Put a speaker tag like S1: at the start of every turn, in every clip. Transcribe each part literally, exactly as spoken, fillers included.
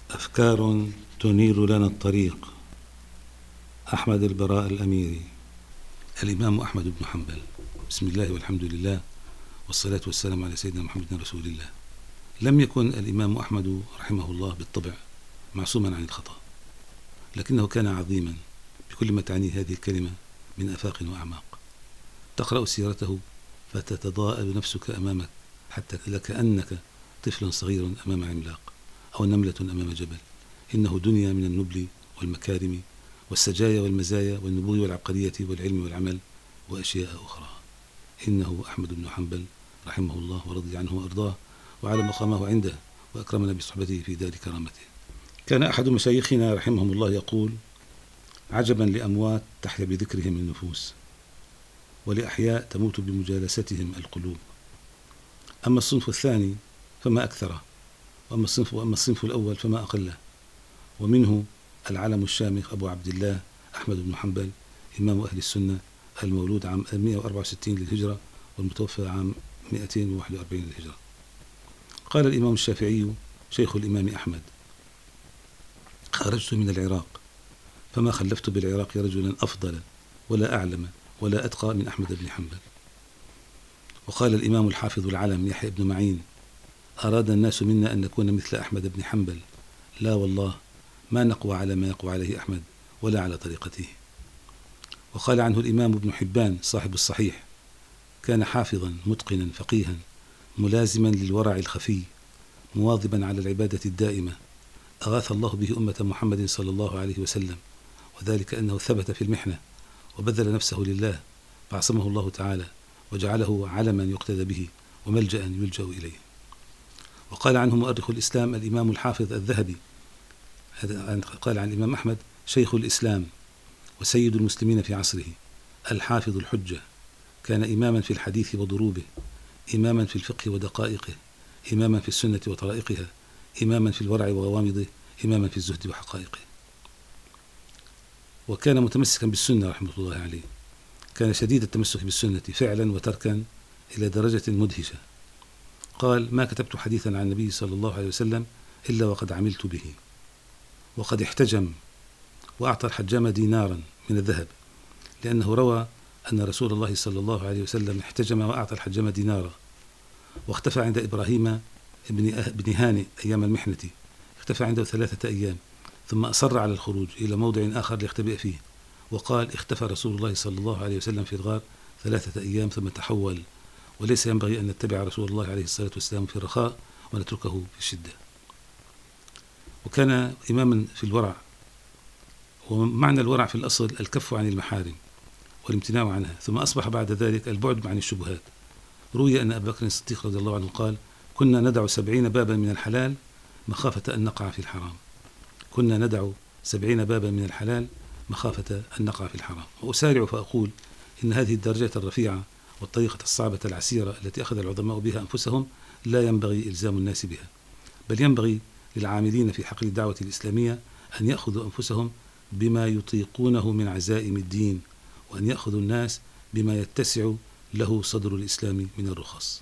S1: أفكار تنير لنا الطريق. أحمد البراء الأميري. الإمام أحمد بن حنبل. بسم الله والحمد لله والصلاة والسلام على سيدنا محمد رسول الله. لم يكن الإمام أحمد رحمه الله بالطبع معصوما عن الخطأ، لكنه كان عظيما بكل ما تعنيه هذه الكلمة من آفاق وأعماق. تقرأ سيرته فتتضاءل نفسك أمامك حتى لكأنك طفل صغير أمام عملاق أو نملة أمام جبل. إنه دنيا من النبل والمكارم والسجايا والمزايا والنبوغ والعبقرية والعلم والعمل وأشياء أخرى. إنه أحمد بن حنبل رحمه الله ورضي عنه وأرضاه وعلى مقامه عنده وأكرمنا بصحبته في دار كرامته. كان أحد مشايخنا رحمهم الله يقول: عجبا لأموات تحيا بذكرهم النفوس، ولأحياء تموت بمجالستهم القلوب. أما الصنف الثاني فما أكثره، وأما الصنف, وأما الصنف الأول فما أقله. ومنه العلم الشامخ أبو عبد الله أحمد بن حنبل إمام أهل السنة، المولود عام مئة وأربعة وستين للهجرة والمتوفى عام مئتين وواحد وأربعين للهجرة. قال الإمام الشافعي شيخ الإمام أحمد: خرجت من العراق فما خلفت بالعراق رجلا أفضل ولا أعلم ولا أتقى من أحمد بن حنبل. وقال الإمام الحافظ العلم يحيى بن معين: أراد الناس منا أن نكون مثل أحمد بن حنبل، لا والله ما نقوى على ما يقوى عليه أحمد ولا على طريقته. وقال عنه الإمام ابن حبان صاحب الصحيح: كان حافظا متقنا فقيها ملازما للورع الخفي مواظبا على العبادة الدائمة، أغاث الله به أمة محمد صلى الله عليه وسلم، وذلك أنه ثبت في المحنة وبذل نفسه لله فعصمه الله تعالى وجعله علما يقتدى به وملجأ يلجأ إليه. وقال عنه مؤرخ الإسلام الإمام الحافظ الذهبي، قال عن الإمام أحمد: شيخ الإسلام وسيد المسلمين في عصره، الحافظ الحجة، كان إماما في الحديث وضروبه، إماما في الفقه ودقائقه، إماما في السنة وطرائقها، إماما في الورع وغوامضه، إماما في الزهد وحقائقه. وكان متمسكا بالسنة رحمة الله عليه، كان شديد التمسك بالسنة فعلا وتركا إلى درجة مدهشة. قال: ما كتبت حديثا عن النبي صلى الله عليه وسلم إلا وقد عملت به. وقد احتجم وأعطى الحجام دينارا من الذهب، لأنه روى أن رسول الله صلى الله عليه وسلم احتجم وأعطى الحجام دينارا. واختفى عند إبراهيم ابن هانئ أيام المحنة، اختفى عنده ثلاثة أيام، ثم أصر على الخروج إلى موضع آخر ليختبئ فيه، وقال: اختفى رسول الله صلى الله عليه وسلم في الغار ثلاثة أيام ثم تحول، وليس ينبغي أن نتبع رسول الله عليه الصلاة والسلام في الرخاء ونتركه في الشدة. وكان إماما في الورع، ومعنى الورع في الأصل الكف عن المحارم والامتناع عنها، ثم أصبح بعد ذلك البعد عن الشبهات. روي أن أبا بكر الصديق رضي الله عنه قال: كنا ندع سبعين بابا من الحلال مخافة أن نقع في الحرام. كنا ندع سبعين بابا من الحلال مخافة أن نقع في الحرام. وأسارع فأقول إن هذه الدرجة الرفيعة والطريقة الصعبة العسيرة التي أخذ العظماء بها أنفسهم لا ينبغي إلزام الناس بها، بل ينبغي للعاملين في حقل الدعوة الإسلامية أن يأخذوا أنفسهم بما يطيقونه من عزائم الدين، وأن يأخذوا الناس بما يتسع له صدر الإسلام من الرخص.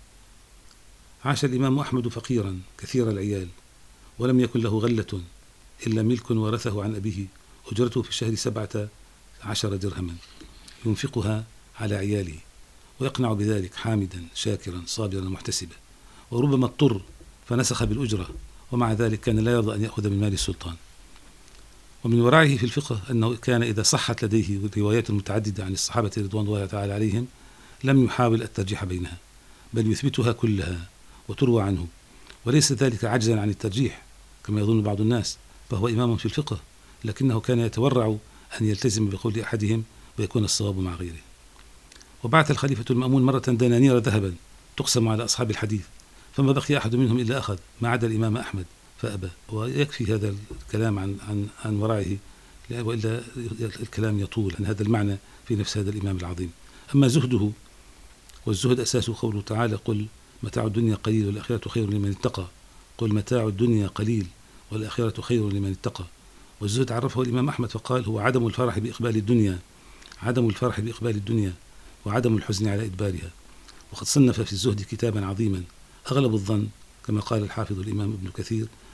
S1: عاش الإمام أحمد فقيرا كثير العيال، ولم يكن له غلة إلا ملك ورثه عن أبيه أجرته في الشهر سبعة عشر درهما ينفقها على عياله، ويقنع بذلك حامدا شاكرا صابرا محتسبا. وربما اضطر فنسخ بالأجرة، ومع ذلك كان لا يرضى أن يأخذ من مال السلطان. ومن ورعه في الفقه أنه كان إذا صحت لديه روايات متعددة عن الصحابة رضوان الله تعالى عليهم لم يحاول الترجيح بينها، بل يثبتها كلها وتروى عنه، وليس ذلك عجزا عن الترجيح كما يظن بعض الناس، فهو إمام في الفقه، لكنه كان يتورع أن يلتزم بقول أحدهم ويكون الصواب مع غيره. وبعث الخليفة المأمون مرة دنانير ذهبا تقسم على أصحاب الحديث، فما بقي أحد منهم إلا أخذ، ما عدا الإمام أحمد فأبى. ويكفي هذا الكلام عن عن عن ورعه، وإلا الكلام يطول عن هذا المعنى في نفس هذا الإمام العظيم. أما زهده، والزهد أساسه قوله تعالى: قل متاع الدنيا قليل والآخرة خير لمن اتقى. قل متاع الدنيا قليل والآخرة خير لمن اتقى. والزهد عرفه الإمام أحمد فقال: هو عدم الفرح بإقبال الدنيا، عدم الفرح بإقبال الدنيا وعدم الحزن على إدبارها. وقد صنف في الزهد كتابا عظيما، أغلب الظن كما قال الحافظ الإمام ابن كثير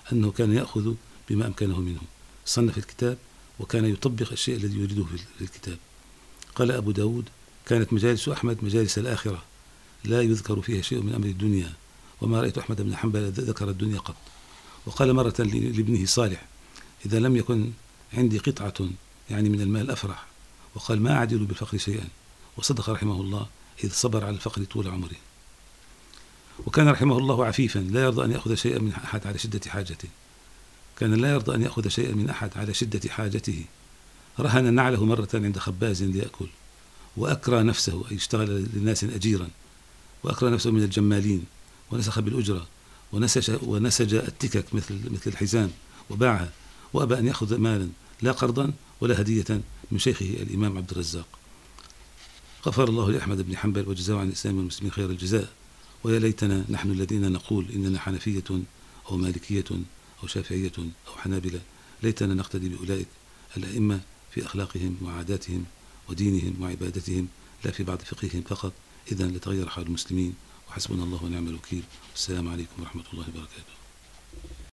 S1: أنه كان يأخذ بما أمكنه منه، صنف الكتاب وكان يطبق الشيء الذي يريده في الكتاب. قال أبو داود: كانت مجالس أحمد مجالس الآخرة لا يذكر فيها شيء من أمر الدنيا، وما رأيت أحمد بن حنبل ذكر الدنيا قط. وقال مرة لابنه صالح: إذا لم يكن عندي قطعة يعني من المال أفرح. وقال: ما أعدل بالفقر شيئا. وصدق رحمه الله إذ صبر على الفقر طول عمره. وكان رحمه الله عفيفا لا يرضى أن يأخذ شيئا من أحد على شدة حاجته، كان لا يرضى أن يأخذ شيئا من أحد على شدة حاجته. رهن نعله مرة عند خباز ليأكل، وأكرى نفسه أي اشتغل للناس أجيرا، وأكرى نفسه من الجمالين، ونسخ بالأجرة، ونسج, ونسج التكك مثل مثل الحزام وباعها، وأبى أن يأخذ مالا لا قرضا ولا هدية من شيخه الإمام عبد الرزاق. غفر الله لأحمد بن حنبل وجزاه عن الإسلام والمسلمين خير الجزاء. ويا ليتنا نحن الذين نقول إننا حنفية أو مالكية أو شافعية أو حنابلة، ليتنا نقتدي بأولئك الأئمة في أخلاقهم وعاداتهم ودينهم وعبادتهم، لا في بعض فقههم فقط. إذن لتغير حال المسلمين، وحسبنا الله ونعم الوكيل. والسلام عليكم ورحمة الله وبركاته.